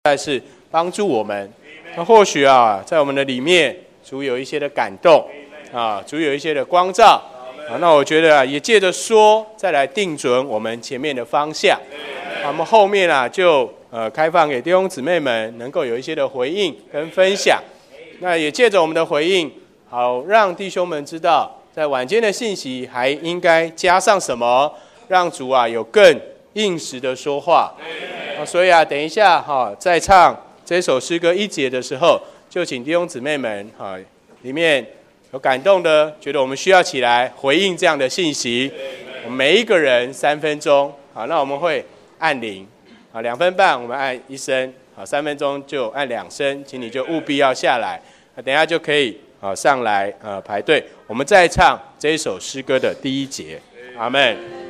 在是帮助我们。那或许在我们的里面，主有一些的感动主有一些的光照那我觉得也借着说，再来定准我们前面的方向。我们后面就开放给弟兄姊妹们能够有一些的回应跟分享。那也借着我们的回应，好让弟兄们知道，在晚间的信息还应该加上什么，让主有更应时的说话。所以等一下在唱这首诗歌1节的时候，就请弟兄姊妹们里面有感动的，觉得我们需要起来回应这样的信息。我们每一个人3分钟，那我们会按铃2分半我们按1声，3分钟就按2声，请你就务必要下来，等一下就可以上来排队。我们再唱这一首诗歌的第1节。阿们。